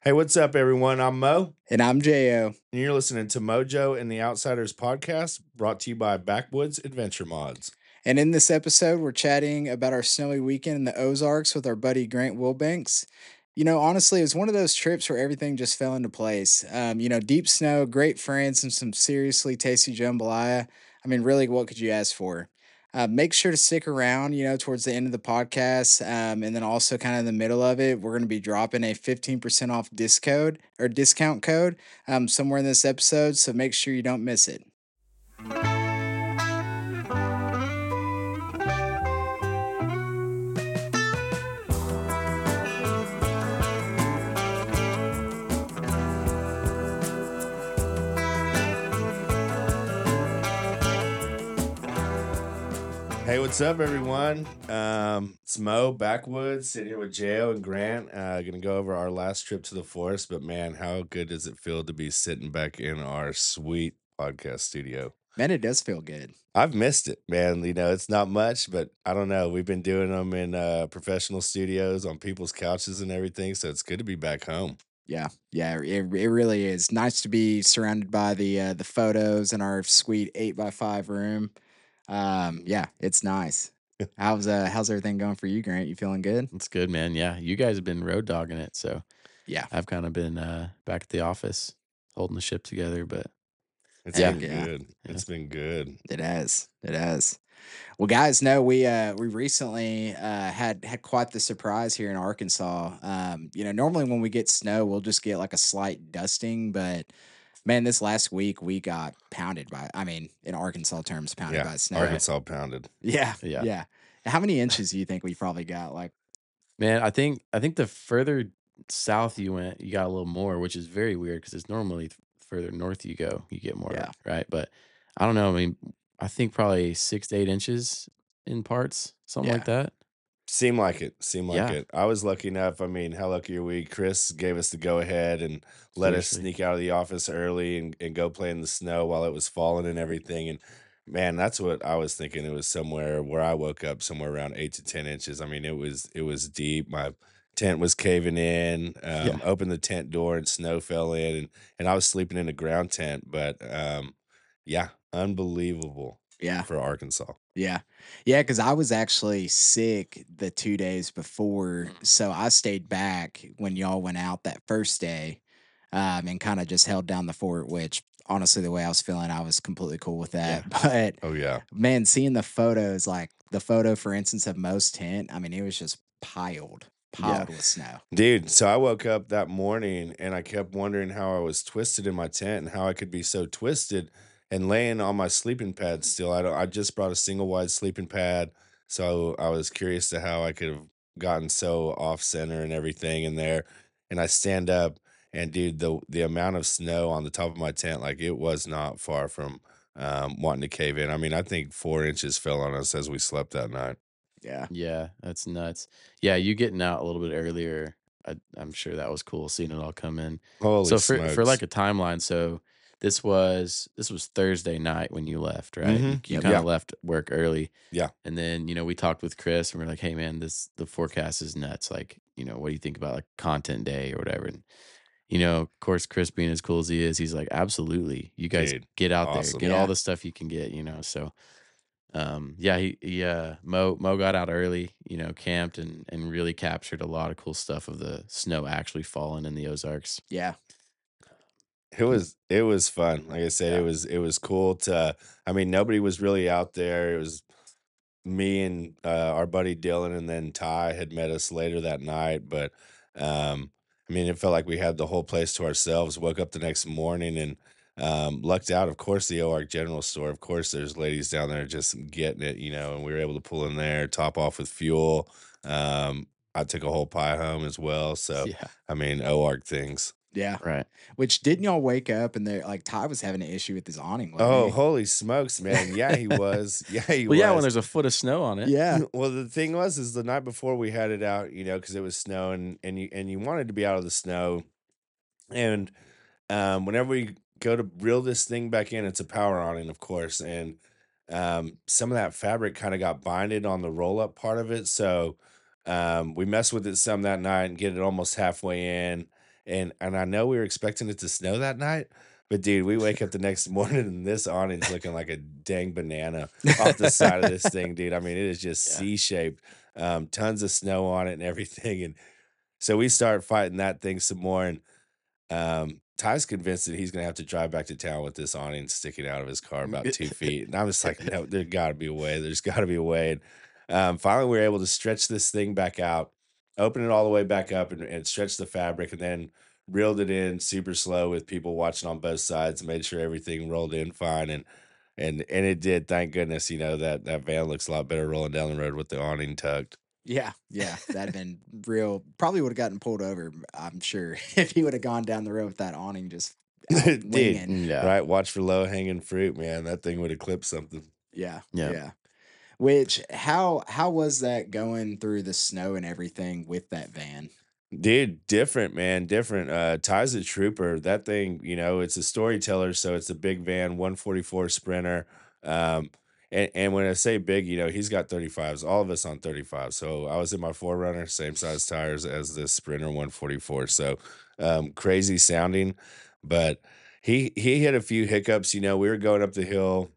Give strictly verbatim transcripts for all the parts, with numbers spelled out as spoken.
Hey, what's up, everyone? I'm Mo, And I'm J O. and you're listening to Mojo and the Outsiders podcast, brought to you by Backwoods Adventure Mods. And in this episode, we're chatting about our snowy weekend in the Ozarks with our buddy Grant Wilbanks. You know, honestly, it was one of those trips where everything just fell into place. Um, you know, deep snow, great friends, and some seriously tasty jambalaya. I mean, really, what could you ask for? Uh, make sure to stick around, you know, towards the end of the podcast. Um, and then also kind of in the middle of it, we're going to be dropping a fifteen percent off discode or discount code um, somewhere in this episode. So make sure you don't miss it. Hey, what's up, everyone? Um, it's Mo, Backwoods, sitting here with J O and Grant. Uh, going to go over our last trip to the forest, but man, how good does it feel to be sitting back in our sweet podcast studio? Man, it does feel good. I've missed it, man. You know, it's not much, but I don't know. We've been doing them in uh, professional studios on people's couches and everything, so it's good to be back home. Yeah, yeah, it, it really is nice to be surrounded by the uh, the photos in our sweet eight by five room. Um, yeah, it's nice. How's uh how's everything going for you, Grant? You feeling good? It's good, man. Yeah, you guys have been road dogging it, so Yeah, I've kind of been uh, back at the office holding the ship together. But It's Yeah, been yeah. good. Yeah. It's been good. it has, it has. Well, guys, no, we uh we recently uh had had quite the surprise here in Arkansas. Um, you know, normally when we get snow, we'll just get like a slight dusting, but man, this last week we got pounded by. I mean, in Arkansas terms, pounded Yeah, by snow. Arkansas pounded. Yeah, Yeah. yeah. How many inches do you think we probably got? Like, man, I think I think the further south you went, you got a little more, which is very weird because it's normally th- further north you go, you get more, Yeah. right? But I don't know. I mean, I think probably six to eight inches in parts, something like that. Seemed like it. Seemed like Yeah. it. I was lucky enough. I mean, how lucky are we? Chris gave us the go ahead and let us Seriously. sneak out of the office early and, and go play in the snow while it was falling and everything. And man, that's what I was thinking. It was somewhere where I woke up somewhere around eight to ten inches. I mean, it was it was deep. My tent was caving in. Um, Yeah. Opened the tent door and snow fell in, and and I was sleeping in a ground tent. But um, yeah, unbelievable Yeah, for Arkansas. yeah, yeah. Because I was actually sick the two days before, so I stayed back when y'all went out that first day, um, and kind of just held down the fort. Which honestly, the way I was feeling, I was completely cool with that. But Oh yeah. man, seeing the photos, like the photo, for instance, of Mo's tent, I mean, it was just piled, piled with snow. Dude, so I woke up that morning and I kept wondering how I was twisted in my tent and how I could be so twisted and laying on my sleeping pad still. I don't, I just brought a single wide sleeping pad, so I was curious to how I could have gotten so off center and everything in there. And I stand up and dude, the the amount of snow on the top of my tent, like it was not far from um, wanting to cave in. I mean, I think four inches fell on us as we slept that night. Yeah, Yeah, that's nuts. Yeah, you getting out a little bit earlier. I, I'm sure that was cool seeing it all come in. Holy So for for smokes. like a timeline, so this was this was Thursday night when you left, right? You, Mhm. you Yep. kind Yeah. of left work early, Yeah. and then you know we talked with Chris, and we're like, "Hey, man, this the forecast is nuts. Like, you know, what do you think about like content day or whatever?" And you know, of course, Chris being as cool as he is, he's like, "Absolutely, you guys Dude, get out awesome. there, get Yeah. all the stuff you can get." You know, so um, yeah, he, he uh, Mo Mo got out early, you know, camped and and really captured a lot of cool stuff of the snow actually falling in the Ozarks. yeah, It was it was fun. Like I said, Yeah. it was it was cool to I mean, nobody was really out there. It was me and uh, our buddy Dylan and then Ty had met us later that night, but um I mean, it felt like we had the whole place to ourselves. Woke up the next morning and um lucked out. Of course, the O Ark General Store. Of course, there's ladies down there just getting it, you know, and we were able to pull in there, top off with fuel. Um I took a whole pie home as well. So Yeah. I mean, O Ark things. yeah. Right. Which didn't y'all wake up and they're like Ty was having an issue with his awning? wasn't Oh, he? holy smokes, man. Yeah, he was. Yeah, he Well, was. yeah, when there's a foot of snow on it. yeah, Well, the thing was, is the night before we had it out, you know, because it was snowing, and you and you wanted to be out of the snow, and um, whenever we go to reel this thing back in, it's a power awning, of course, and um, some of that fabric kind of got binded on the roll up part of it, so um, we messed with it some that night and get it almost halfway in, and and I know we were expecting it to snow that night, but dude, we wake up the next morning and this awning's looking like a dang banana off the side of this thing, dude. I mean, it is just Yeah. C-shaped, um, tons of snow on it and everything, and so we start fighting that thing some more, and um, Ty's convinced that he's gonna have to drive back to town with this awning sticking out of his car about two feet, and I was like, "No, there gotta be a way. There's gotta be a way." And, um, finally, we were able to stretch this thing back out, open it all the way back up, and, and stretch the fabric, and then reeled it in super slow with people watching on both sides, and made sure everything rolled in fine, and and and it did. Thank goodness, you know that that van looks a lot better rolling down the road with the awning tucked. Yeah, yeah, that'd been real. Probably would have gotten pulled over, I'm sure, if he would have gone down the road with that awning just out Dude, winging. Yeah. right? Watch for low hanging fruit, man. That thing would have clipped something. Yeah, Yeah. yeah. Which how how was that going through the snow and everything with that van? Dude, different, man, different. Uh, Ty's a trooper. That thing, you know, it's a storyteller, so it's a big van, one forty-four Sprinter. Um, and, and when I say big, you know, he's got thirty-fives, all of us on thirty-five. So I was in my forerunner, same size tires as this Sprinter one forty-four. So um, crazy sounding, but he he hit a few hiccups. You know, we were going up the hill,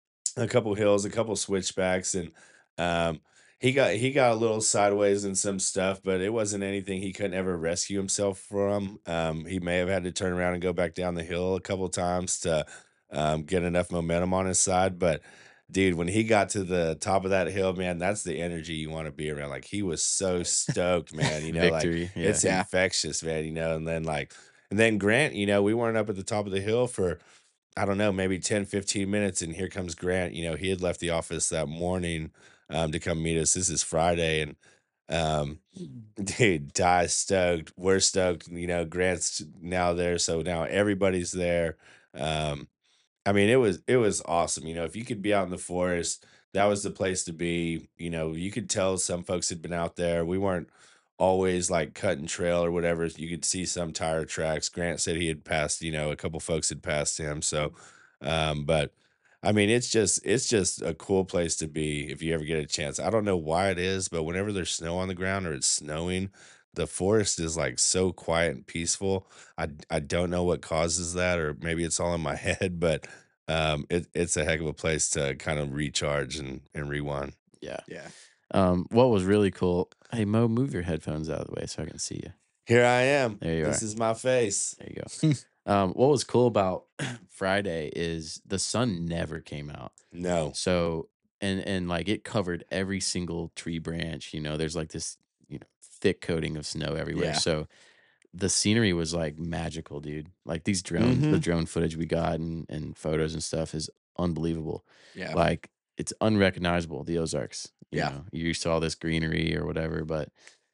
a couple hills, a couple switchbacks, and um, he got he got a little sideways in some stuff, but it wasn't anything he couldn't ever rescue himself from. Um, he may have had to turn around and go back down the hill a couple times to um, get enough momentum on his side. But dude, when he got to the top of that hill, man, that's the energy you want to be around. Like he was so stoked, man. You know, like Victory. Yeah. it's Yeah. infectious, man. You know, and then like and then Grant, you know, we weren't up at the top of the hill for I don't know, maybe ten, fifteen minutes. And here comes Grant. You know, he had left the office that morning um, to come meet us. This is Friday. And um, dude, Ty's stoked. We're stoked. You know, Grant's now there. So now everybody's there. Um, I mean, it was it was awesome. You know, if you could be out in the forest, that was the place to be. You know, you could tell some folks had been out there. We weren't always like cutting trail or whatever. You could see some tire tracks. Grant said he had passed, you know, a couple folks had passed him. So, um, but I mean, it's just it's just a cool place to be if you ever get a chance. I don't know why it is, but whenever there's snow on the ground or it's snowing, the forest is like so quiet and peaceful. I I don't know what causes that, or maybe it's all in my head, but um, it, it's a heck of a place to kind of recharge and and rewind. Yeah. Yeah. Um, what was really cool. Hey Mo, move your headphones out of the way so I can see you. Here I am. There you This are. is my face. There you go. Um, what was cool about Friday is the sun never came out. No. So and and like it covered every single tree branch. You know, there's like this, you know, thick coating of snow everywhere. Yeah. So the scenery was like magical, dude. Like these drone the Mhm. drone footage we got and and photos and stuff is unbelievable. Yeah. Like it's unrecognizable, the Ozarks. You Yeah. know, you saw this greenery or whatever, but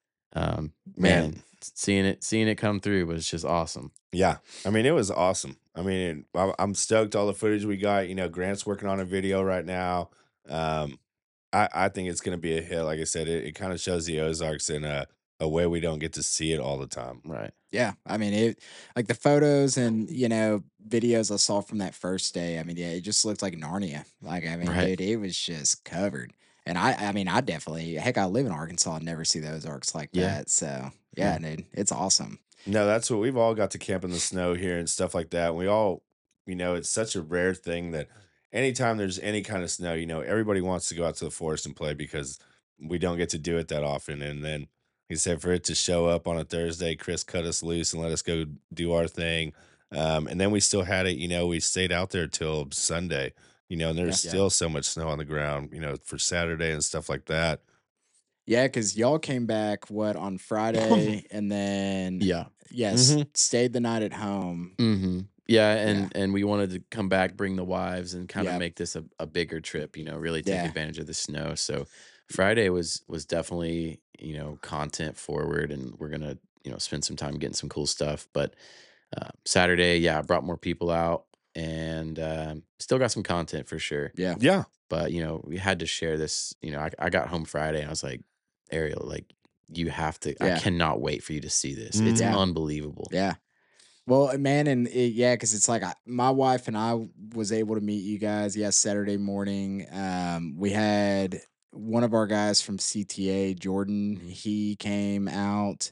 um Man. man, seeing it seeing it come through was just awesome. Yeah. I mean, it was awesome. I mean, I- I'm stoked all the footage we got. You know, Grant's working on a video right now. Um, I, I think it's going to be a hit. Like I said, it, it kind of shows the Ozarks in a, a way we don't get to see it all the time. Right. Yeah, I mean it like the photos and you know videos I saw from that first day. I mean, yeah, it just looked like Narnia. Like I mean, Right. dude, it was just covered. And I, I mean, I definitely, heck, I live in Arkansas and never see those arcs like Yeah. that. So yeah, dude, it's awesome. No, that's what we've all got to camp in the snow here and stuff like that. And we all, you know, it's such a rare thing that anytime there's any kind of snow, you know, everybody wants to go out to the forest and play because we don't get to do it that often. And then, he said, for it to show up on a Thursday, Chris cut us loose and let us go do our thing. Um, and then we still had it, you know, we stayed out there till Sunday, you know, and there's Yeah. still so much snow on the ground, you know, for Saturday and stuff like that. Yeah, because y'all came back what on Friday and then Yeah. yes, Mhm. stayed the night at home. Mm-hmm. Yeah, Yeah. and and we wanted to come back, bring the wives, and kind of Yep. make this a, a bigger trip. You know, really take Yeah. advantage of the snow. So Friday was was definitely, you know, content forward, and we're gonna, you know, spend some time getting some cool stuff. But uh, Saturday, yeah, I brought more people out, and um, still got some content for sure. Yeah. Yeah. But you know, we had to share this. You know, I, I got home Friday, and I was like, Ariel, like you have to. I Yeah. cannot wait for you to see this. It's Yeah. unbelievable. Yeah. Well, man, and it, yeah, because it's like I, my wife and I was able to meet you guys. Yeah, Saturday morning. Um, we had one of our guys from C T A, Jordan. He came out.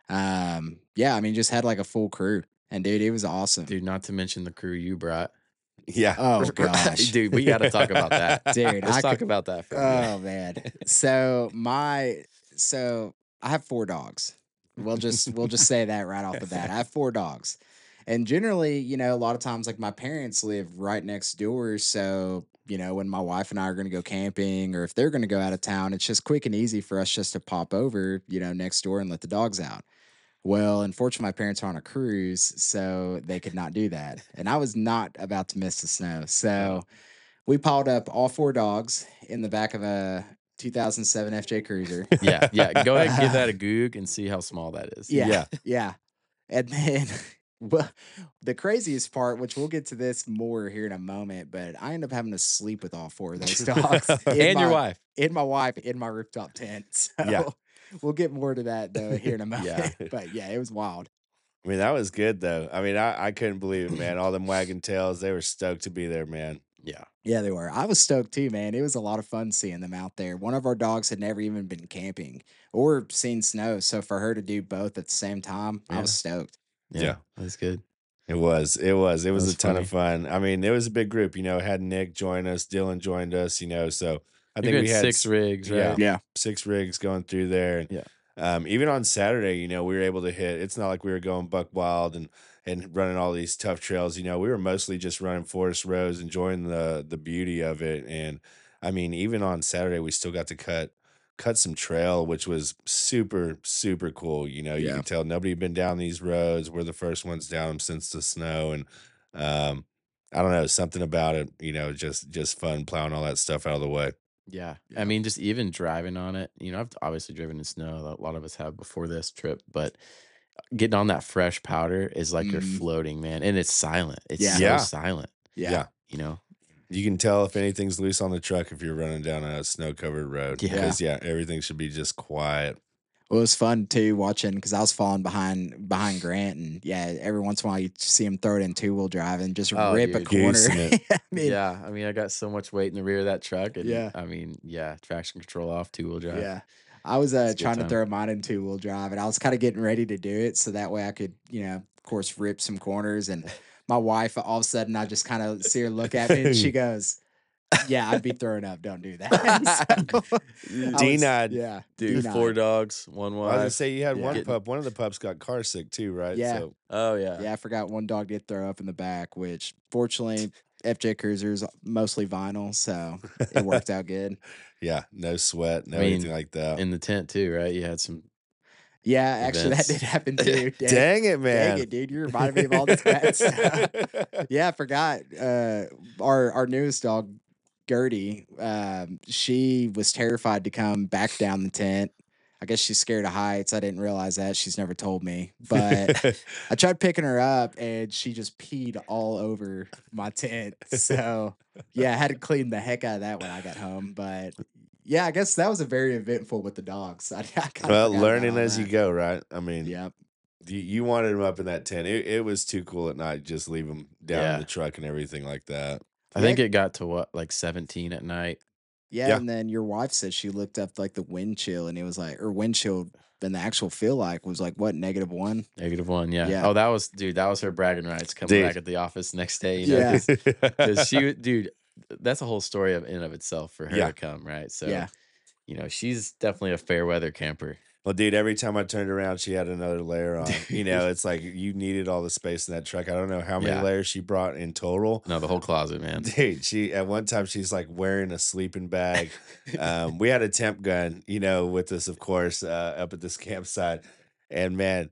Um, yeah, I mean, just had like a full crew, and dude, it was awesome. Dude, not to mention the crew you brought. Yeah. Oh gosh, Dude, we got to talk about that. dude, Let's I talk could. about that for a Oh minute. man, so my so I have four dogs. We'll just we'll just say that right off the bat. I have four dogs. And generally, you know, a lot of times like my parents live right next door, so you know, when my wife and I are going to go camping or if they're going to go out of town, it's just quick and easy for us just to pop over, you know, next door and let the dogs out. Well, unfortunately, my parents are on a cruise, so they could not do that. And I was not about to miss the snow. Uh, So we piled up all four dogs in the back of a two thousand seven F J Cruiser. yeah, yeah. Go ahead and give that Uh, a goog and see how small that is. yeah, Yeah. yeah. And then well, the craziest part, which we'll get to this more here in a moment, but I end up having to sleep with all four of those dogs in And your my wife. in my wife in my rooftop tent. So Yeah. we'll get more to that though here in a moment. Yeah. But yeah, it was wild. I mean, that was good though. I mean, I, I couldn't believe it, man. All them wagging tails, they were stoked to be there, man. Yeah. Yeah, they were. I was stoked too, man. It was a lot of fun seeing them out there. One of our dogs had never even been camping or seen snow. So for her to do both at the same time, I Yeah. was stoked. Yeah. Yeah. That's good. It was. It was. It was, was a ton funny. of fun. I mean, it was a big group. You know, had Nick join us, Dylan joined us. You know, so I You think had we had six s- rigs, right? yeah, Yeah. six rigs going through there. And Yeah. um, even on Saturday, you know, we were able to hit. It's not like we were going buck wild and and running all these tough trails. You know, we were mostly just running forest roads, enjoying the the beauty of it. And I mean, even on Saturday, we still got to cut cut some trail, which was super super cool. You know, you Yeah. could tell nobody had been down these roads. We're the first ones down them since the snow, and um, I don't know, something about it. You know, just just fun plowing all that stuff out of the way. Yeah. I Yeah. mean, just even driving on it, you know, I've obviously driven in snow. A lot of us have before this trip, but getting on that fresh powder is like you're Mhm. floating, man. And it's silent. It's Yeah. so Yeah, silent, Yeah. yeah. you know? You can tell if anything's loose on the truck if you're running down a snow covered road Yeah. Yeah. because yeah, everything should be just quiet. Well, it was fun too watching because I was falling behind behind Grant, and yeah, every once in a while you see him throw it in two wheel drive and just Oh, rip a dude. corner. Goosing it. I mean, Yeah. I mean, I got so much weight in the rear of that truck. And yeah, I mean, yeah, traction control off, two wheel drive. yeah. I was uh, It's a good trying to time. throw mine in two wheel drive, and I was kind of getting ready to do it so that way I could, you know, of course, rip some corners. And my wife, all of a sudden, I just kind of see her look at me, and she goes, "Yeah, I'd be throwing up. Don't do that." So, I was, Denied. yeah, Dude, denied. four dogs, one I was gonna wife. say you had Yeah. one Getting- pup. One of the pups got car sick too, right? Yeah. So Oh, yeah. Yeah, I forgot one dog did throw up in the back, which fortunately F J Cruiser's mostly vinyl, so it worked out good. yeah, no sweat, no I mean, anything like that. In the tent, too, right? You had some. Yeah, actually that Events. did happen too. Dang, Dang it, man! dang it, dude. You reminded me of all this bad stuff. Yeah, I forgot. Uh our our newest dog, Gertie, um, she was terrified to come back down the tent. I guess she's scared of heights. I didn't realize that. She's never told me. But I tried picking her up and she just peed all over my tent. So yeah, I had to clean the heck out of that when I got home. But yeah, I guess that was a very eventful with the dogs. I, I kinda well, forgot learning about all as you that. go, right? I mean, Yep. you, you wanted him up in that tent. It, it was too cool at night. Just leave him down Yeah. in the truck and everything like that. I Yeah. think it got to what, like seventeen at night? Yeah, Yeah. and then your wife said she looked up like the wind chill and it was like or wind chill and the actual feel like was like what, negative one? Negative one, yeah. Yeah. Oh, that was, dude, that was her bragging rights coming Dude. back at the office next day, you know? Yeah. Because she, dude, that's a whole story of in of itself for her Yeah. to come, right? So, Yeah. you know, she's definitely a fair weather camper. Well, dude, every time I turned around, she had another layer on. You know, it's like you needed all the space in that truck. I don't know how many Yeah. layers she brought in total. No, the whole closet, man. Dude, she at one time she's like wearing a sleeping bag. Um, we had a temp gun, you know, with us, of course, uh, up at this campsite. And man,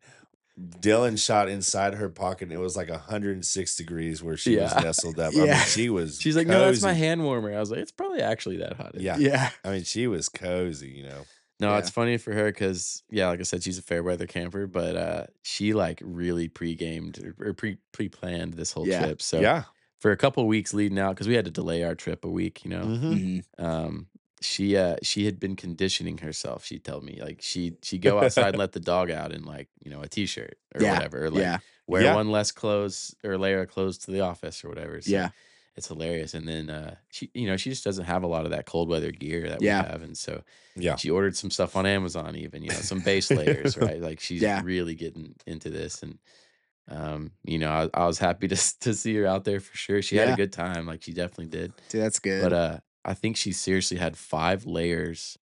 Dylan shot inside her pocket. And it was like one hundred six degrees where she was Yeah. nestled up. I mean, Yeah. she was. She's like, no, that's my cozy. hand warmer. I was like, it's probably actually that hot. in Yeah. here." Yeah. I mean, she was cozy, you know. No, Yeah. it's funny for her because, yeah, like I said, she's a fair weather camper, but uh, she like really pre-gamed or pre pre planned this whole Yeah. trip. So Yeah. for a couple weeks leading out, because we had to delay our trip a week, you know. Mhm. Mhm. Um, she uh she had been conditioning herself. She told me like she she go outside and let the dog out in like you know a t-shirt or Yeah. whatever, or like Yeah. wear Yeah. one less clothes or layer of clothes to the office or whatever. So, Yeah. it's hilarious. And then uh, she, you know, she just doesn't have a lot of that cold weather gear that we Yeah. have, and so Yeah. she ordered some stuff on Amazon, even, you know, some base layers, right? Like she's Yeah. really getting into this, and um, you know, I, I was happy to s- to see her out there for sure. She had a Yeah. good time, like she definitely did. Dude, that's But good. uh, I think she seriously had five layers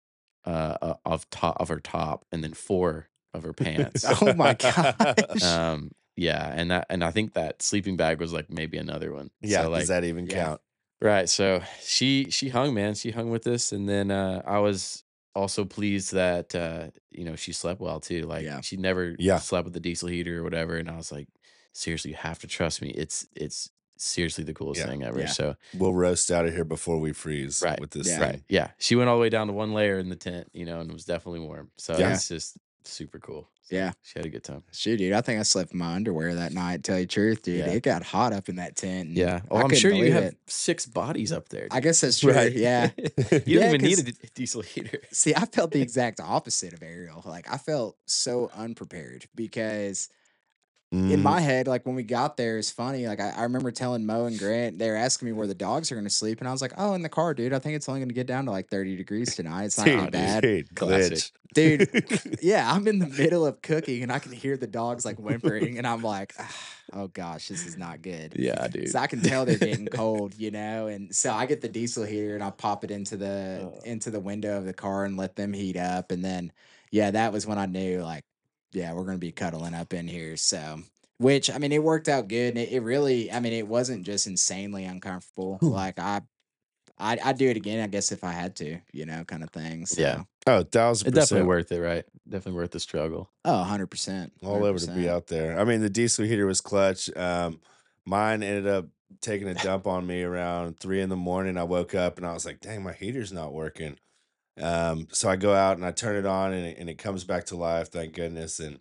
uh, uh, of top of her top, and then four of her pants. Oh my gosh. Um, yeah, and that and I think that sleeping bag was like maybe another one. Yeah, So does like, that even Yeah. count? right, so she she hung, man. She hung with us, and then uh, I was also pleased that uh, you know, she slept well too. Like Yeah. she never Yeah. slept with the diesel heater or whatever, and I was like, seriously, you have to trust me. It's it's seriously the coolest Yeah. thing ever. Yeah. So We'll roast out of here before we freeze right, with this Yeah. right, thing. yeah. She went all the way down to one layer in the tent, you know, and it was definitely warm. So Yeah. it's just super cool. So Yeah. she had a good time. Shoot, dude, I think I slept in my underwear that night, tell you the truth, dude. Yeah. It got hot up in that tent. And Yeah. Oh, I I'm couldn't sure you believe have it. six bodies up there, I dude. guess that's true. Right. Yeah. You don't Yeah, even need 'cause- a d- diesel heater. See, I felt the exact opposite of Ariel. Like I felt so unprepared because in Mhm. my head, like when we got there, it's funny. Like I, I remember telling Mo and Grant, they were asking me where the dogs are going to sleep, and I was like, "Oh, in the car, dude. I think it's only going to get down to like thirty degrees tonight. It's not Dude, too bad, dude, Classic. glitch. dude." Yeah, I'm in the middle of cooking, and I can hear the dogs like whimpering, and I'm like, "Ah, "Oh gosh, this is not good." Yeah, dude. So I can tell they're getting cold, you know. And so I get the diesel heater and I pop it into the Uh. into the window of the car and let them heat up. And then, yeah, that was when I knew, like, yeah, we're gonna be cuddling up in here. So, which I mean, it worked out good. And it, it really, I mean, it wasn't just insanely uncomfortable. Like I, I, I'd do it again, I guess, if I had to, you know, kind of thing. So, Yeah. Oh, a thousand It's definitely percent. worth it, right? Definitely worth the struggle. oh, one hundred percent, All over to be out there. I mean, the diesel heater was clutch. Um, mine ended up taking a dump on me around three in the morning. I woke up and I was like, dang, my heater's not working. Um, so I go out and I turn it on and it, and it comes back to life, thank goodness. And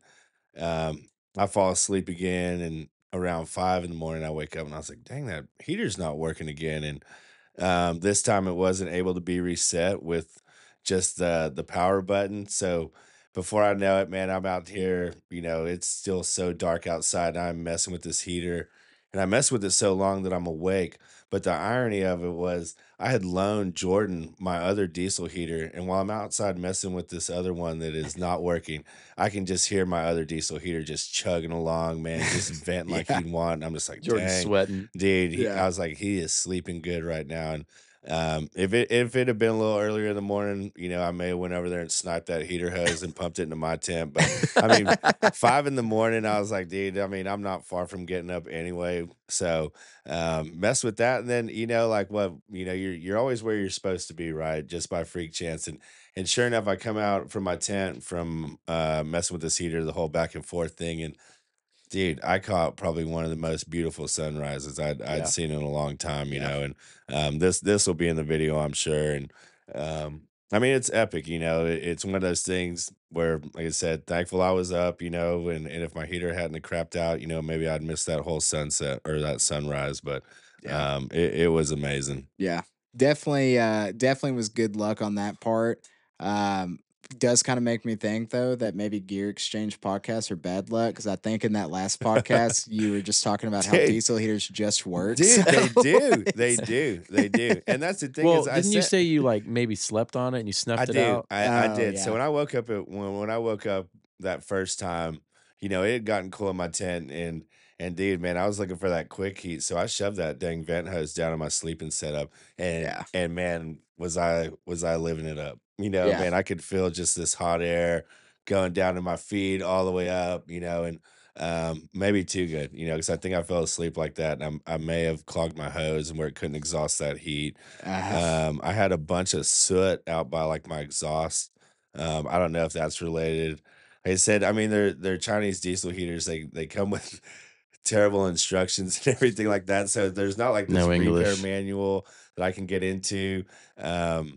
um, I fall asleep again. And around five in the morning, I wake up and I was like, dang, that heater's not working again. And um, this time it wasn't able to be reset with just the the power button. So before I know it, man, I'm out here, you know, it's still so dark outside. And I'm messing with this heater. And I messed with it so long that I'm awake. But the irony of it was I had loaned Jordan my other diesel heater. And while I'm outside messing with this other one that is not working, I can just hear my other diesel heater just chugging along, man, just venting like Yeah. he'd want. And I'm just like, Jordan's dang. sweating. Dude, he, Yeah. I was like, he is sleeping good right now. And um, if it if it had been a little earlier in the morning, you know, I may have went over there and sniped that heater hose and pumped it into my tent. But I mean, five in the morning, I was like, dude, I mean, I'm not far from getting up anyway. So um, mess with that, and then you know, like what you know, you're you're always where you're supposed to be, right? Just by freak chance, and and sure enough, I come out from my tent from uh, messing with this heater, the whole back and forth thing, and dude, I caught probably one of the most beautiful sunrises I'd I'd Yeah. seen in a long time, you Yeah. know, and um, this this will be in the video, I'm sure, and um, I mean, it's epic, you know. It, it's one of those things where, like I said, thankful I was up, you know, and and if my heater hadn't have crapped out, you know, maybe I'd missed that whole sunset or that sunrise, but Yeah. um, it, it was amazing. Yeah, definitely, uh, definitely was good luck on that part. Um, does kind of make me think though that maybe Gear Exchange podcasts are bad luck because I think in that last podcast you were just talking about how Dude. diesel heaters just work. Dude, so they do, they it's- do, they do, and that's the thing Well, is, I didn't you said, say you like maybe slept on it and you snuffed I it do. out? I, I Oh, did. So yeah. when I woke up at when when I woke up that first time, you know, it had gotten cool in my tent and and dude, man, I was looking for that quick heat. So I shoved that dang vent hose down in my sleeping setup and Yeah. and man, was I was I living it up. You know, Yeah. man, I could feel just this hot air going down to my feet all the way up, you know, and um maybe too good, you know, because I think I fell asleep like that and I, I may have clogged my hose and where it couldn't exhaust that heat. Uh, Um, I had a bunch of soot out by like my exhaust. Um, I don't know if that's related. Like I said, I mean, they're they're Chinese diesel heaters. They they come with terrible instructions and everything like that. So there's not like this No repair English. manual that I can get into. Um,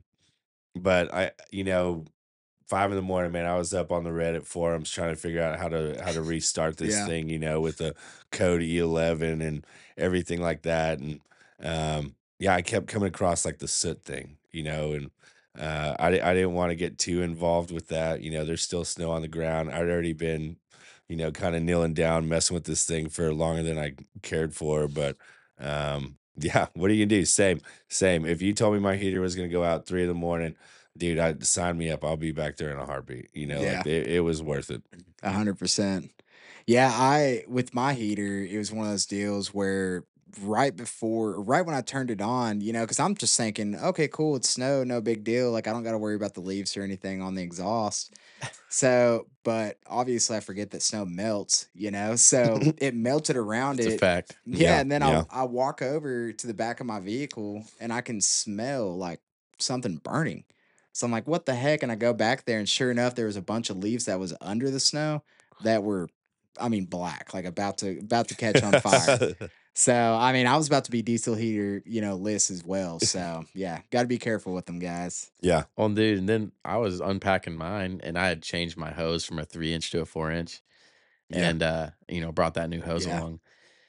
but I, you know, five in the morning, man, I was up on the Reddit forums trying to figure out how to how to restart this Yeah. thing, you know, with the code E eleven and everything like that. And um, yeah, I kept coming across like the soot thing, you know, and uh, I di- I didn't want to get too involved with that. You know, there's still snow on the ground. I'd already been, you know, kind of kneeling down, messing with this thing for longer than I cared for, but um, Yeah, what are you gonna do? Same, same. If you told me my heater was gonna go out three in the morning, dude, I'd sign me up. I'll be back there in a heartbeat. You know, Yeah, like it, it was worth it. a hundred percent. Yeah, I with my heater, it was one of those deals where right before, right when I turned it on, you know, because I'm just thinking, okay, cool, it's snow, no big deal. Like I don't got to worry about the leaves or anything on the exhaust. So, but obviously I forget that snow melts, you know. So it melted around It's a it. fact. Yeah, Yeah, and then I yeah. I walk over to the back of my vehicle and I can smell like something burning. So I'm like, what the heck? And I go back there and sure enough, there was a bunch of leaves that was under the snow that were, I mean, black, like about to about to catch on fire. So I mean, I was about to be diesel heater, you know, list as well. So yeah, got to be careful with them guys. Yeah. Well, dude, and then I was unpacking mine, and I had changed my hose from a three inch to a four inch, Yeah. and uh, you know, brought that new hose Yeah. along.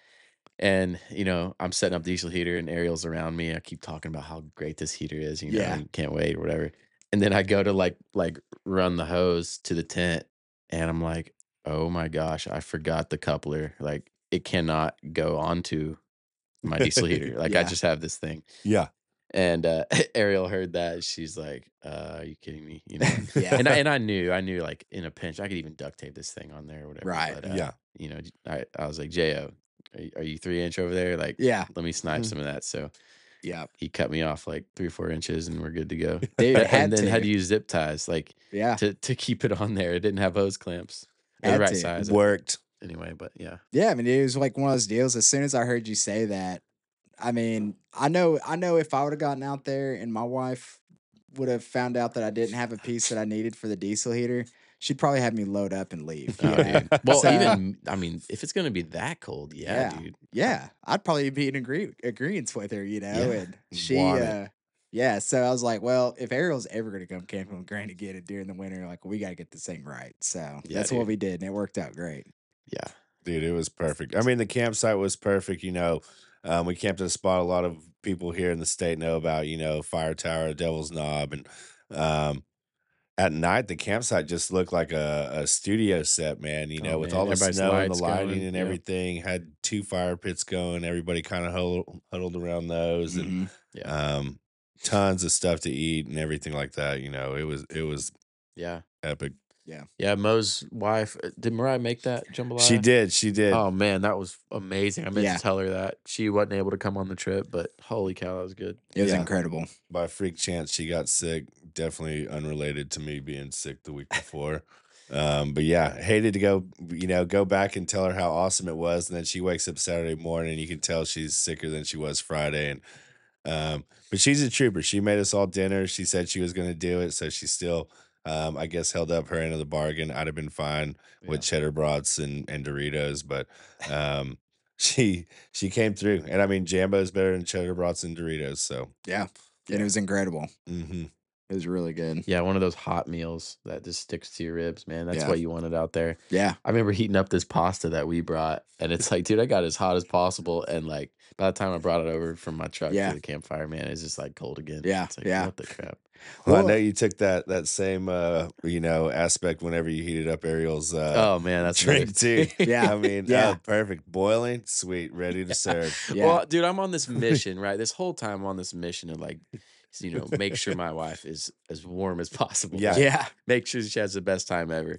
And you know, I'm setting up diesel heater, and Ariel's around me. I keep talking about how great this heater is. You know, Yeah. and can't wait or whatever. And then I go to like like run the hose to the tent, and I'm like, oh my gosh, I forgot the coupler. Like it cannot go onto my diesel heater. Like I Yeah. just have this thing. Yeah. And uh, Ariel heard that. She's like, uh, "Are you kidding me?" You know. Yeah. And I and I knew, I knew, like in a pinch, I could even duct tape this thing on there or whatever. Right. But uh, Yeah. you know, I I was like, "Jo, are you, are you three inch over there? Like, Yeah. let me snipe some of that." So Yeah. he cut me off like three or four inches, and we're good to go. Dude, A- And had then had to. to use zip ties, like Yeah. to to keep it on there. It didn't have hose clamps. They're the Had right to. size Worked. anyway. But yeah, Yeah, I mean, it was like one of those deals. As soon as I heard you say that, I mean, I know, I know, if I would have gotten out there and my wife would have found out that I didn't have a piece that I needed for the diesel heater, she'd probably have me load up and leave. You oh know, dude. Well, so even I mean, if it's gonna be that cold, yeah, yeah, dude. yeah, I'd probably be in agree agreement with her. You know, Yeah. and she, Want it. uh, yeah. So I was like, well, if Ariel's ever gonna come camping with Granny get it during the winter, like we got to get this thing right. So Yeah, that's what dude. we did, and it worked out great. Yeah. Dude, it was perfect. I mean, the campsite was perfect. You know, um, we camped at a spot a lot of people here in the state know about, you know, Fire Tower, Devil's Knob. And um, at night, the campsite just looked like a, a studio set, man, you Oh know, with man, all the everybody's snow and the lights lighting going. and Yep. everything. Had two fire pits going. Everybody kind of huddled, huddled around those and hmm Yeah. um, tons of stuff to eat and everything like that. You know, it was, it was Yeah. epic. Yeah. Yeah. Mo's wife, uh, did Mariah make that She jambalaya? did. She did. Oh man, that was amazing. I meant Yeah. to tell her that. She wasn't able to come on the trip, but holy cow, that was good. It was Yeah. incredible. By freak chance, she got sick. Definitely unrelated to me being sick the week before. Um, but yeah, hated to go, you know, go back and tell her how awesome it was. And then she wakes up Saturday morning and you can tell she's sicker than she was Friday. And um, but she's a trooper. She made us all dinner. She said she was gonna do it. So she still um, I guess held up her end of the bargain. I'd have been fine with Yeah. cheddar brats and, and Doritos, but um she she came through. And I mean Jambo is better than cheddar brats and Doritos. So Yeah. And Yeah. it was incredible. hmm It was really good. Yeah, one of those hot meals that just sticks to your ribs, man. That's Yeah. what you wanted out there. Yeah. I remember heating up this pasta that we brought, and it's like, dude, I got it as hot as possible. And like by the time I brought it over from my truck Yeah. to the campfire, man, it's just like cold again. Yeah. It's like, Yeah. what the crap? Well, I Well, know you took that that same uh you know aspect whenever you heated up Ariel's uh Oh man, that's drink right. too. yeah. I mean, Yeah. oh, perfect. Boiling, sweet, ready to serve. Yeah. Well, dude, I'm on this mission, right? This whole time I'm on this mission to like, you know, make sure my wife is as warm as possible. Yeah. right? Yeah. Make sure she has the best time ever.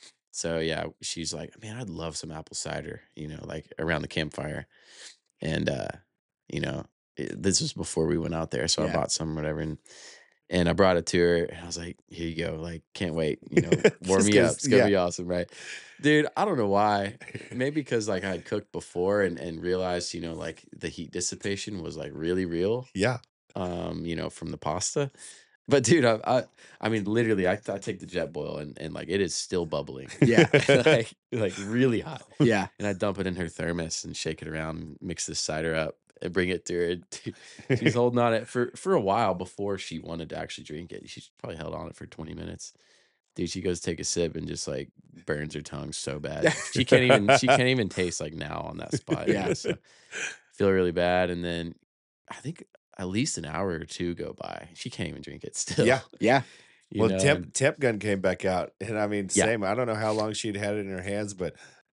So yeah, she's like, man, I'd love some apple cider, you know, like around the campfire. And uh, you know, it, this was before we went out there, so I Yeah. bought some, whatever, and and I brought it to her, and I was like, here you go, like, can't wait, you know, warm Just me up, 'cause- it's gonna yeah. be awesome, right, dude? I don't know why, maybe because like I had cooked before and and realized, you know, like the heat dissipation was like really real, Yeah. um, you know, from the pasta. But dude, I I, I mean, literally, I, I take the jet boil and and like it is still bubbling, Yeah. like like really hot. Yeah. And I dump it in her thermos and shake it around, and mix this cider up, and bring it to her. Dude, she's holding on it for for a while before she wanted to actually drink it. She's probably held on it for twenty minutes. Dude, she goes to take a sip and just like burns her tongue so bad. She can't even she can't even taste like now on that spot. you Yeah. know, So feel really bad. And then I think at least an hour or two go by. She can't even drink it still. Yeah. Yeah. You Well, know, temp and- temp gun came back out, and I mean, Yeah. same. I don't know how long she'd had it in her hands, but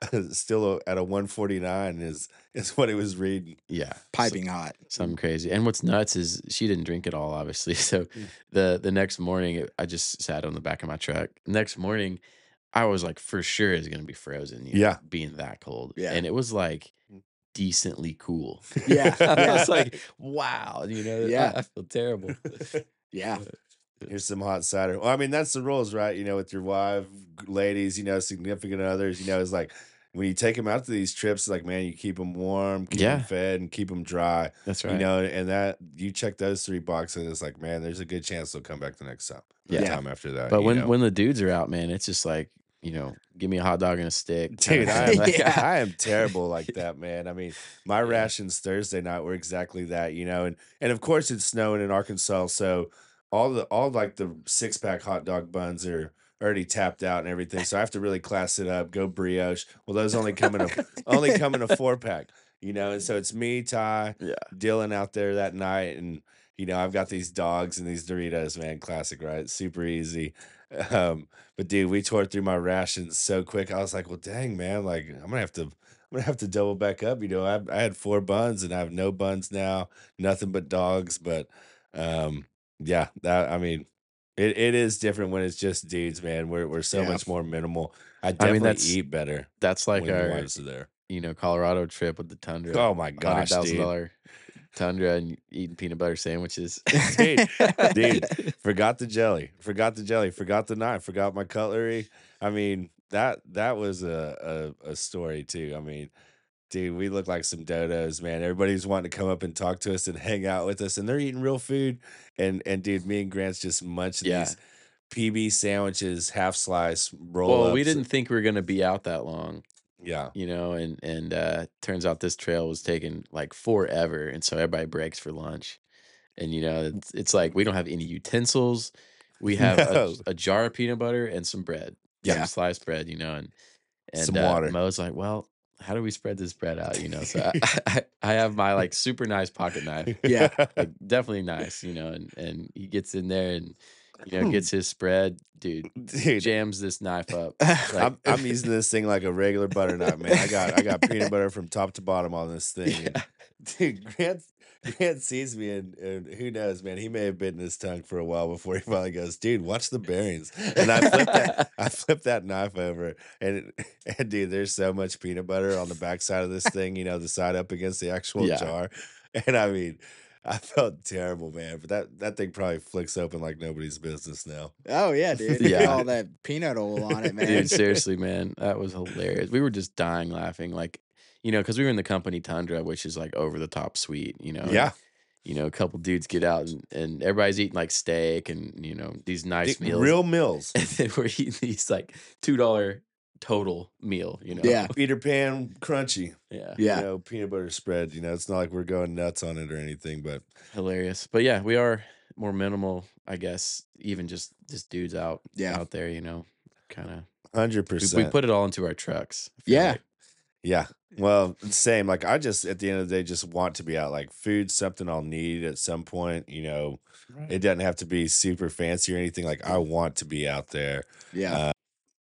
still a, at a one forty-nine is is what he was reading. Yeah. So, Piping hot. something crazy. And what's nuts is she didn't drink it all, obviously. So Mm. the the next morning, it- I just sat on the back of my truck. Next morning, I was like, for sure it's gonna be frozen, you know, Yeah. being that cold. Yeah. And it was like Mm. decently cool. Yeah, I yeah. was like, wow, you know, Yeah. I, I feel terrible. Yeah. Here's some hot cider. Well, I mean, that's the rules, right? You know, with your wife, g- ladies, you know, significant others, you know, it's like when you take them out to these trips, like, man, you keep them warm, keep them Yeah, fed, and keep them dry, that's you right. know, and that you check those three boxes, it's like, man, there's a good chance they'll come back the next time, the Yeah. Yeah. time after that, But you when know. when the dudes are out, man, it's just like, you know, give me a hot dog and a stick kind Dude, of I thing. am Like, Yeah. I am terrible like that, man. I mean, my yeah, rations Thursday night were exactly that, you know, and and of course it's snowing in Arkansas, so all the all like the six pack hot dog buns are already tapped out and everything. So I have to really class it up, go brioche. Well, those only come in a only come in a four pack, you know, and so it's me, Ty, yeah, Dylan out there that night, and you know, I've got these dogs and these Doritos, man, classic, right? Super easy. Um, but dude, we tore through my rations so quick. I was like, well, dang, man, like I'm gonna have to, I'm gonna have to double back up. You know, I, I had four buns and I have no buns now, nothing but dogs. But um, yeah, that I mean, it, it is different when it's just dudes, man. We're we're so Yeah. much more minimal. I I mean, definitely that's eat better that's like when the our, wives are there. you know, Colorado trip with the Tundra, Oh my hundred gosh, thousand dude. dollar Tundra, and eating peanut butter sandwiches. Dude, dude, forgot the jelly, forgot the jelly, forgot the knife, forgot my cutlery. I mean, that that was a, a a story too. I mean, dude, we look like some dodos, man. Everybody's wanting to come up and talk to us and hang out with us, and they're eating real food. And and dude, me and Grant's just munching Yeah. these P B sandwiches, half slice, roll Well, we ups. didn't think we were gonna be out that long, Yeah. you know, and and uh turns out this trail was taking like forever, and so everybody breaks for lunch. And you know, it's it's like we don't have any utensils. We have a, No. j- a jar of peanut butter and some bread, some Yeah. sliced bread, you know, and and Some uh, water. Mo's like, well, how do we spread this bread out, you know? So I, I I have my like super nice pocket knife, Yeah. like definitely nice, you know, and and he gets in there and you know gets his spread, dude, Dude, jams this knife up like I'm I'm using this thing like a regular butter knife, man. I got I got peanut butter from top to bottom on this thing. And yeah, dude, Grant Grant sees me and, and who knows, man, he may have bitten his tongue for a while before he finally goes, dude, watch the bearings. And I flipped that I flipped that knife over and and dude, there's so much peanut butter on the backside of this thing, you know, the side up against the actual yeah. jar. And I mean, I felt terrible, man. But that that thing probably flicks open like nobody's business now. Oh yeah, dude. Get Yeah. all that peanut oil on it, man. Dude, seriously, man, that was hilarious. We were just dying laughing, like, you know, because we were in the company Tundra, which is like over the top sweet, you know. And, Yeah. you know, a couple dudes get out and, and everybody's eating like steak and you know these nice The- meals, real meals. and then we're eating these like two dollar total meal, you know. Yeah. Peter Pan crunchy. Yeah, Yeah. You know, peanut butter spread. You know, it's not like we're going nuts on it or anything, but hilarious. But yeah, we are more minimal, I guess. Even just just dudes out Yeah. out there, you know, kind of. hundred We, we percent. put it all into our trucks. I feel Yeah. like. Yeah. Well, same. Like I just at the end of the day just want to be out. Like food's something I'll need at some point. You know, Right. it doesn't have to be super fancy or anything. Like I want to be out there. Yeah. Uh,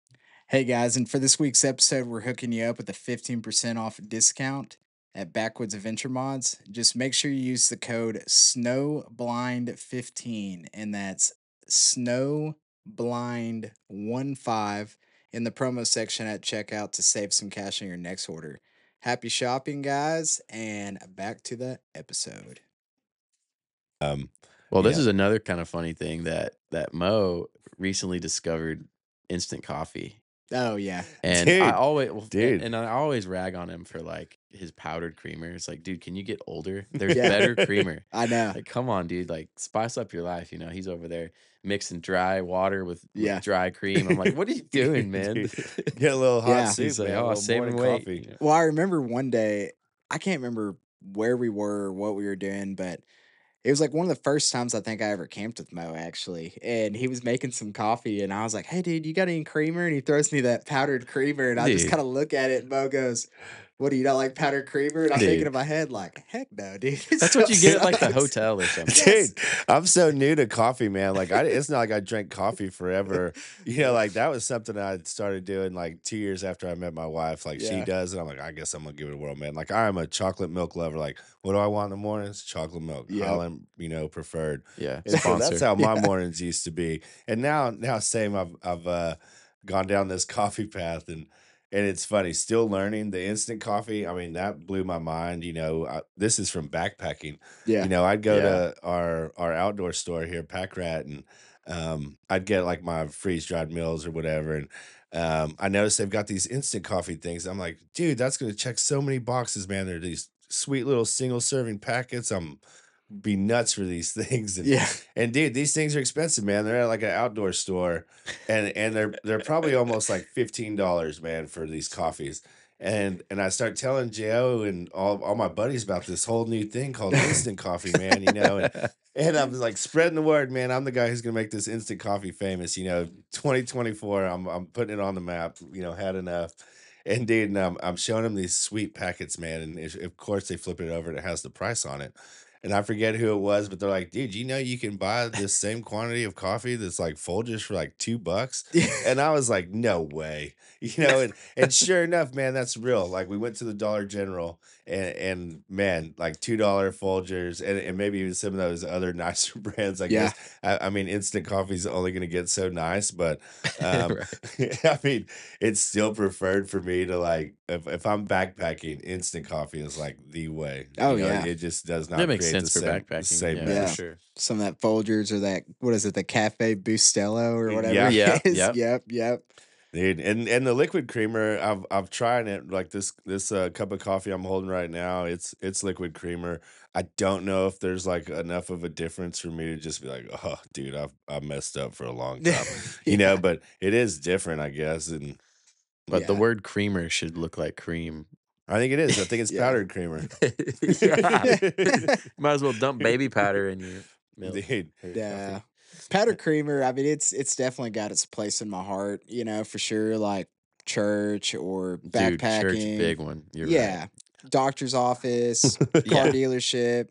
Hey guys, and for this week's episode, we're hooking you up with a fifteen percent off discount at Backwoods Adventure Mods. Just make sure you use the code snowblind fifteen, and that's snowblind fifteen in the promo section at checkout to save some cash on your next order. Happy shopping, guys, and back to the episode. um, Well, this Yeah. is another kind of funny thing that that Mo recently discovered instant coffee. Oh yeah. And I Dude, always well, and, dude. and I always rag on him for like his powdered creamer. It's like, dude, can you get older? There's Yeah. better creamer. I know. Like, come on, dude. Like, spice up your life. You know, he's over there mixing dry water with, with Yeah. dry cream. I'm like, what are you doing, man? Dude, get a little hot Yeah. soup, He's like, man. a oh, little saving morning weight. coffee. you know. Well, I remember one day, I can't remember where we were or what we were doing, but it was like one of the first times I think I ever camped with Mo, actually. And he was making some coffee, and I was like, hey, dude, you got any creamer? And he throws me that powdered creamer, and I just Dude. kind of look at it, and Mo goes, what do you not like powdered creamer? And I'm thinking Dude. in my head, like, heck no, dude. It That's what you still get at like the sucks. hotel or something. Yes. Dude, I'm so new to coffee, man. Like, I it's not like I drank coffee forever. You know, like that was something I started doing like two years after I met my wife. Like she Yeah. does, and I'm like, I guess I'm gonna give it a whirl, man. Like I am a chocolate milk lover. Like, what do I want in the mornings? Chocolate milk, Yep. Highland, you know, preferred. Yeah, And so that's sponsor. how my Yeah. mornings used to be. And now, now same. I've I've uh, gone down this coffee path, and and it's funny. Still learning the instant coffee. I mean, that blew my mind. You know, I, this is from backpacking. Yeah. You know, I'd go Yeah. to our our outdoor store here, Pack Rat, and um, I'd get like my freeze dried meals or whatever. And um, I noticed they've got these instant coffee things. I'm like, dude, that's gonna check so many boxes, man. They're these sweet little single serving packets. I'm be nuts for these things. And Yeah. and dude, these things are expensive, man. They're at like an outdoor store, and and they're they're probably almost like fifteen dollars, man, for these coffees. And and I start telling Joe and all, all my buddies about this whole new thing called instant coffee, man. You know, and and I'm like spreading the word, man. I'm the guy who's gonna make this instant coffee famous. You know, twenty twenty-four. I'm I'm putting it on the map. You know, had enough. And dude, and I'm I'm showing them these sweet packets, man. And it's- of course they flip it over and it has the price on it. And I forget who it was, but they're like, dude, you know you can buy this same quantity of coffee that's like Folgers for like two bucks. And I was like, no way. You know, and and sure enough, man, that's real. Like we went to the Dollar General and and man, like two dollar Folgers and, and maybe even some of those other nicer brands, I Yeah. guess. I, I mean, instant coffee is only gonna get so nice, but um Right. I mean, it's still preferred for me to like if, if I'm backpacking, instant coffee is like the way. Oh, You know, yeah. it just does not That makes create sense the for same, backpacking. same Yeah, Yeah. mess. for sure. Some of that Folgers or that, what is it, the Cafe Bustelo or whatever Yeah. it Yeah. is. Yep. Yep. Yep. Dude, and and the liquid creamer, I've I've tried it. Like this this uh, cup of coffee I'm holding right now, it's it's liquid creamer. I don't know if there's like enough of a difference for me to just be like, oh, dude, I've I messed up for a long time, you know. Yeah. But it is different, I guess, and But the Yeah. word creamer should look like cream. I think it is. I think it's Yeah. powdered creamer. Yeah. Might as well dump baby powder in your milk Dude, or Yeah. coffee. Powdered creamer, I mean, it's it's definitely got its place in my heart, you know, for sure. Like church or Dude, church, backpacking. big one. You're right. Yeah. Doctor's office, car Yeah. dealership.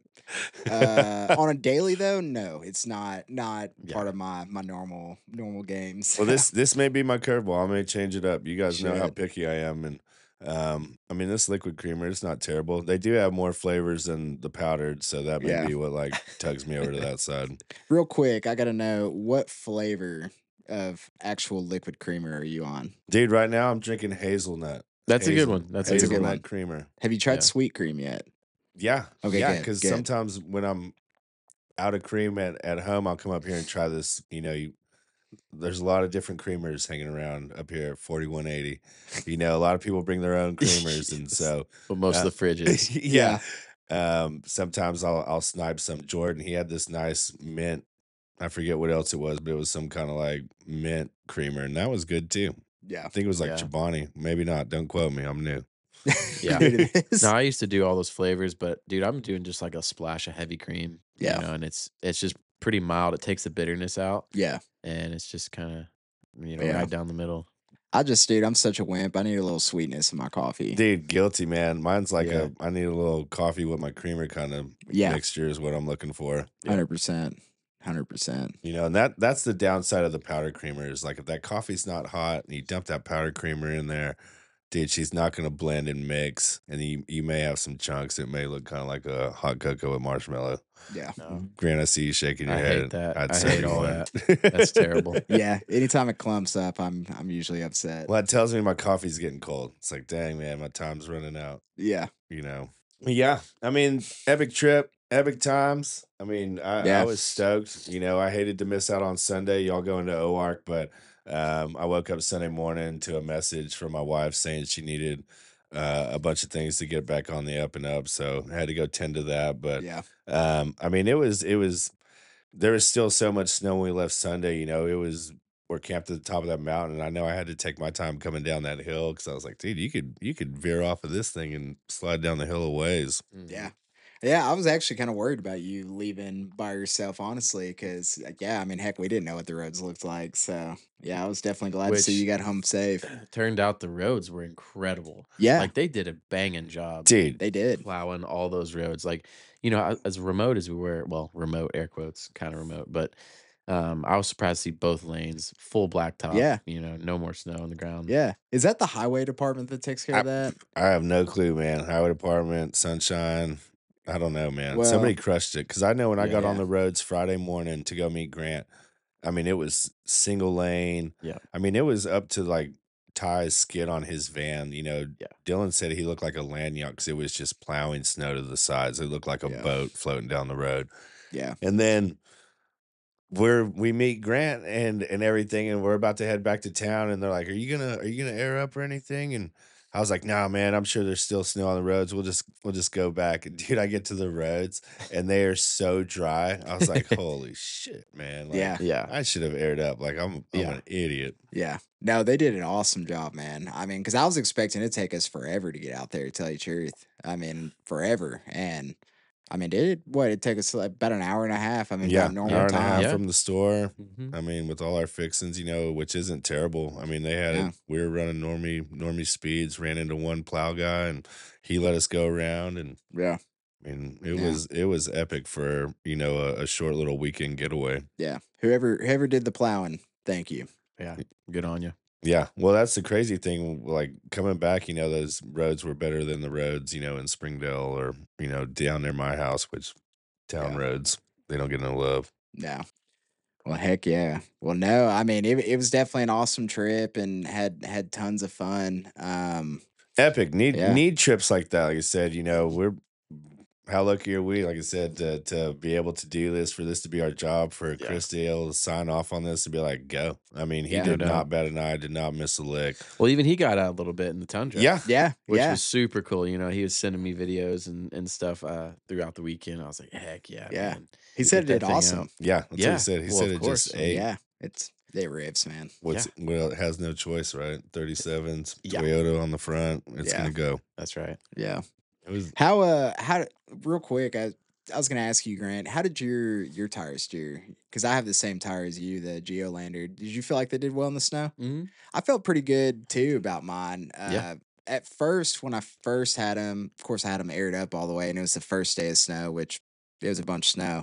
Uh, on a daily though, no, it's not not part Yeah. of my my normal normal games. well, this this may be my curveball. I may change it up. You guys know how Should. picky I am, and um, I mean this liquid creamer, it's not terrible. They do have more flavors than the powdered, so that may Yeah. be what like tugs me over to that side. Real quick, I gotta know what flavor of actual liquid creamer are you on? Dude, right now I'm drinking hazelnut. That's a good Hazel, one. That's a That's a good good one. hazelnut one. creamer. Have you tried Yeah. sweet cream yet? Yeah, Okay, yeah. good, Because good. sometimes when I'm out of cream at, at home, I'll come up here and try this. You know, you, there's a lot of different creamers hanging around up here at forty-one eighty. You know, a lot of people bring their own creamers, and Yes. so But most uh, of the fridges. yeah. Um, sometimes I'll I'll snipe some. Jordan, he had this nice mint. I forget what else it was, but it was some kind of like mint creamer, and that was good too. Yeah. I think it was like Yeah. Chobani. Maybe not. Don't quote me. I'm new. Yeah. Dude, it is. No, I used to do all those flavors, but dude, I'm doing just like a splash of heavy cream. Yeah. You know, and it's it's just pretty mild. It takes the bitterness out, Yeah. and it's just kind of you know Yeah. right down the middle. I just, dude, I'm such a wimp. I need a little sweetness in my coffee. Dude, guilty, man. Mine's like Yeah. a I need a little coffee with my creamer kind of Yeah. mixture is what I'm looking for. Yeah. Hundred percent. Hundred percent. You know, and that that's the downside of the powdered creamer is like if that coffee's not hot and you dump that powdered creamer in there, dude, she's not gonna blend and mix. And you you may have some chunks. It may look kind of like a hot cocoa with marshmallow. Yeah. No. Grant, I see you shaking your I head. hate that. I'd I say hate you all would. that. That's terrible. Yeah. Anytime it clumps up, I'm I'm usually upset. Well, it tells me my coffee's getting cold. It's like, dang, man, my time's running out. Yeah. You know. Yeah, I mean, epic trip, epic times. I mean, I, I Yeah. was stoked. You know, I hated to miss out on Sunday. Y'all going to O A R C, but um, I woke up Sunday morning to a message from my wife saying she needed uh, a bunch of things to get back on the up and up. So I had to go tend to that. But Yeah. um, I mean, it was it was there was still so much snow when we left Sunday. You know, it was we're camped at the top of that mountain, and I know I had to take my time coming down that hill because I was like, dude, you could you could veer off of this thing and slide down the hill a ways. Mhm. Yeah. Yeah, I was actually kind of worried about you leaving by yourself, honestly, because yeah, I mean, heck, we didn't know what the roads looked like. So yeah, I was definitely glad to see you Which got home safe. turned out the roads were incredible. Yeah, Like they did a banging job Dude, they did. plowing all those roads. Like, you know, a- as remote as we were, well, remote air quotes, kind of remote, but um, I was surprised to see both lanes full blacktop. Yeah, You know, no more snow on the ground. yeah. Is that the highway department that takes care I of that? I have no clue, man. Highway department, sunshine. I don't know, man. Somebody Well, crushed it because I know when I Yeah, got on yeah, the roads Friday morning to go meet Grant, I mean, it was single lane. yeah, I mean, it was up to like Ty's skid on his van. You know, yeah, Dylan said he looked like a land yacht because it was just plowing snow to the sides. It looked like a yeah, boat floating down the road. yeah, And then we're we meet Grant and and everything, and we're about to head back to town, and they're like, "Are you gonna are you gonna air up or anything?" And I was like, "Nah, man, I'm sure there's still snow on the roads. We'll just we'll just go back." And dude, I get to the roads and they are so dry. I was like, "Holy shit, man! Like yeah, yeah, I should have aired up. Like I'm I'm yeah. an idiot." yeah. No, they did an awesome job, man. I mean, because I was expecting it to take us forever to get out there, to tell you the truth. I mean, forever. And I mean, did it what? It took us like about an hour and a half. I mean, about Yeah, normal hour Yeah, and a half time. yeah. from the store. Hmm. I mean, with all our fixings, you know, which isn't terrible. I mean, they had it. Yeah, We were running normie normie speeds. Ran into one plow guy, and he let us go around. And yeah, I mean, it yeah, was it was epic for you know a, a short little weekend getaway. yeah. Whoever whoever did the plowing, thank you. Yeah, good on you. Yeah, well, that's the crazy thing. Like coming back, you know, those roads were better than the roads, you know, in Springdale or you know down near my house, which town Yeah, roads they don't get no love. yeah. Well, heck yeah. Well, no, I mean, it, it was definitely an awesome trip and had had tons of fun. Um, Epic. Need yeah, need trips like that. Like I said, you know, we're how lucky are we, like I said, to to be able to do this, for this to be our job, for Yeah, Chris to be able to sign off on this and be like, go. I mean, he yeah, no did doubt. not bat an eye, did not miss a lick. Well, even he got out a little bit in the tundra, Yeah. yeah, which yeah, was super cool. You know, he was sending me videos and and stuff uh, throughout the weekend. I was like, heck yeah, yeah. man, He get said it that did thing out. awesome. Yeah. That's what he Yeah, said. He well, said of it just course. I mean, ate. Yeah, it's they rips, man. What's yeah, well, it has no choice, right? thirty-sevens, yeah, Toyota on the front. It's Yeah, gonna go. that's right. yeah. It was How uh how d- real quick, I I was gonna ask you, Grant, how did your your tires steer? Because I have the same tire as you, the Geolander. Did you feel like they did well in the snow? Hmm. I felt pretty good too about mine. Yeah, Uh, at first, when I first had them, of course, I had them aired up all the way, and it was the first day of snow, which it was a bunch of snow.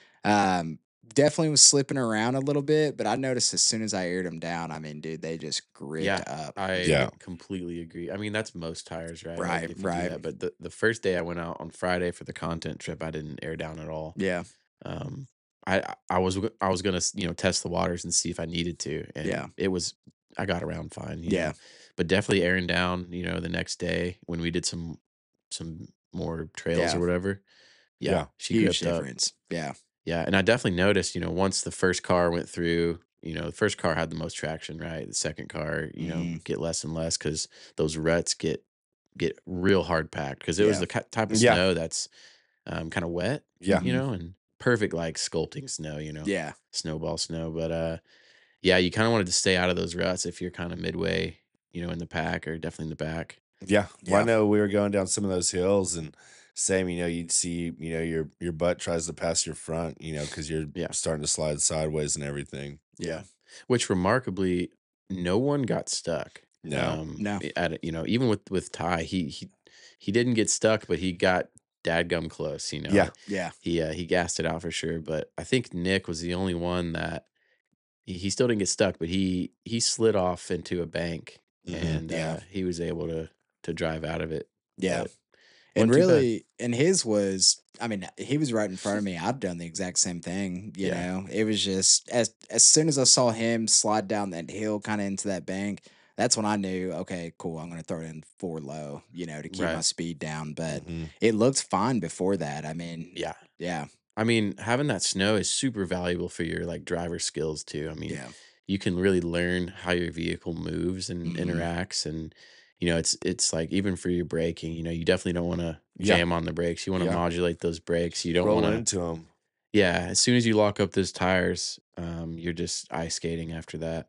Um, Definitely was slipping around a little bit, but I noticed as soon as I aired them down, I mean, dude, they just gripped yeah, up. I yeah. completely agree. I mean, that's most tires, right? Like Right, if you do right. that, but the the first day I went out on Friday for the content trip, I didn't air down at all. Yeah, Um, I I I was go- I was gonna s- you know test the waters and see if I needed to, yeah, and it was I got around fine, you yeah, know, but definitely airing down, you know, the next day when we did some some more trails or yeah. whatever. Yeah, Yeah. she Huge gripped up. difference. Yeah, Yeah, and I definitely noticed, you know, once the first car went through, you know, the first car had the most traction, right? The second car, you know, hmm, get less and less because those ruts get get real hard packed because it was yeah, the ki- type of Yeah. snow that's um, kind of wet, Yeah. you hmm, know, and perfect like sculpting snow, you know, yeah, snowball snow. But uh, yeah, you kind of wanted to stay out of those ruts if you're kind of midway, you know, in the pack or definitely in the back. Yeah. Well, I yeah, know we were going down some of those hills and same, you know, you'd see, you know, your your butt tries to pass your front, you know, because you're Yeah, starting to slide sideways and everything. yeah. yeah. Which remarkably, no one got stuck. No. Um, No, i- at it, you know, even with with Ty, he he he didn't get stuck, but he got dadgum close. You know, Yeah. yeah, he uh, he gassed it out for sure. But I think Nick was the only one that he, he still didn't get stuck, but he he slid off into a bank Hmm. and yeah, uh, he was able to to drive out of it. yeah. But And wasn't too bad. really, and his was, I mean, he was right in front of me. I'd done the exact same thing. You Yeah, know, it was just as as soon as I saw him slide down that hill, kind of into that bank. That's when I knew, okay, cool. I'm going to throw it in four low, you know, to keep my right. speed down. But Hmm. it looked fine before that. I mean, Yeah. yeah, I mean, having that snow is super valuable for your like driver skills too. I mean, yeah, you can really learn how your vehicle moves and hmm, interacts and you know, it's it's like even for your braking, you know, you definitely don't want to Yeah. jam on the brakes. You want to Yeah. modulate those brakes. You don't want Roll to into them. yeah, as soon as you lock up those tires, um you're just ice skating after that.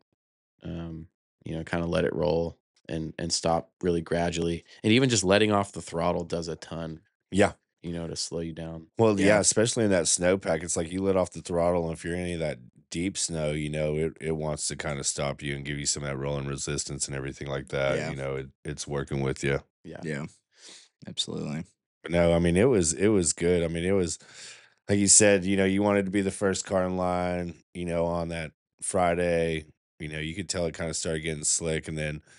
Um, you know, kind of let it roll and and stop really gradually. And even just letting off the throttle does a ton. Yeah. you know, to slow you down. Well, yeah, Yeah. especially in that snowpack, it's like you let off the throttle, and if you're in any of that deep snow, you know, it, it wants to kind of stop you and give you some of that rolling resistance and everything like that. Yeah. You know, it, it's working with you. Yeah. Yeah. Absolutely. But no, I mean, it was it was good. I mean, it was like you said, you know, you wanted to be the first car in line, you know, on that Friday. You know, you could tell it kind of started getting slick, and then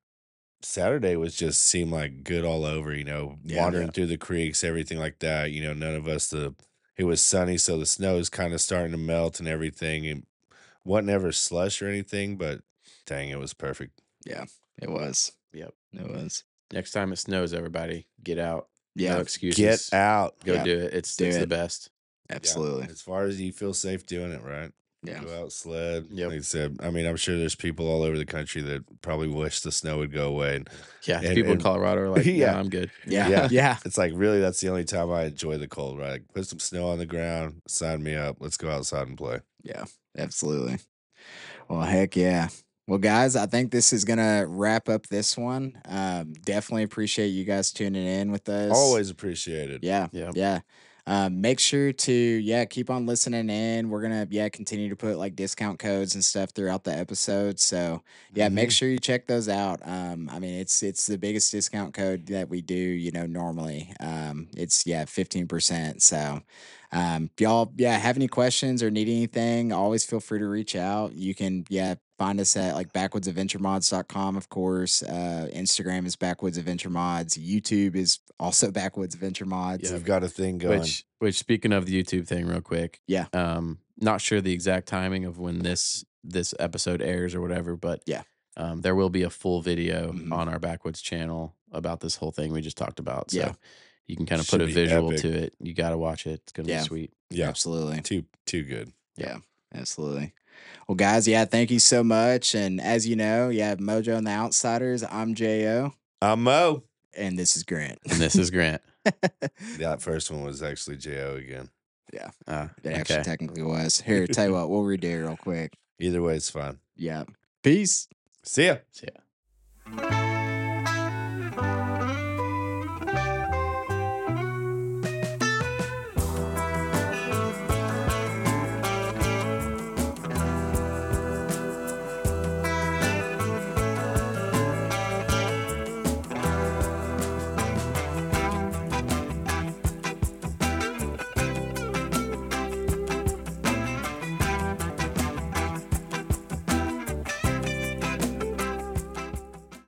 Saturday was just seemed like good all over, you know, Yeah. wandering Yeah. through the creeks, everything like that. You know, none of us the it was sunny, so the snow is kind of starting to melt and everything. And wasn't ever slush or anything, but dang, it was perfect. Yeah. It was. Yep. It was. Next time it snows, everybody get out. Yeah. No Get excuses. out. Go Yeah. do it. It's Do it's the it. best. Yeah. Absolutely. As far as you feel safe doing it, right? Yeah. Go out, sled. Yep. Like I said, I mean, I'm sure there's people all over the country that probably wish the snow would go away. And, Yeah. the and, people in and Colorado are like, Yeah. yeah, I'm good. Yeah. Yeah. Yeah. it's like really that's the only time I enjoy the cold, right? Like, put some snow on the ground, sign me up. Let's go outside and play. Yeah. Absolutely. Well, heck yeah. Well, guys, I think this is gonna wrap up this one. Um, definitely appreciate you guys tuning in with us. Always appreciated. Yeah. Yep. Yeah. Um, make sure to yeah keep on listening in. We're gonna yeah continue to put like discount codes and stuff throughout the episode. So yeah, make Mhm. sure you check those out. Um, I mean it's it's the biggest discount code that we do. You know normally. Um, it's yeah fifteen percent. So. Um, if y'all, yeah, have any questions or need anything, always feel free to reach out. You can, yeah, find us at like backwoods adventure mods dot com, of course. Uh, Instagram is Backwoods Adventure Mods. YouTube is also Backwoods Adventure Mods. We've got a thing going. Which which speaking of the YouTube thing real quick. Yeah. Um, not sure the exact timing of when this this episode airs or whatever, but Yeah. Um, there will be a full video Mhm. on our Backwoods channel about this whole thing we just talked about. So Yeah. you can kind of Should put a be visual epic. to it. You got to watch it. It's going to Yeah. be sweet. yeah, Absolutely. too too good. Yeah, absolutely. Well, guys, yeah, thank you so much. And as you know, you have Mojo and the Outsiders. I'm J O, I'm Mo. and this is Grant. And this is Grant. That first one was actually J O again. Uh, It actually okay. technically was. Here, tell you what, we'll redo it real quick. Either way, it's fine. Yeah. Peace. See ya. So, yeah.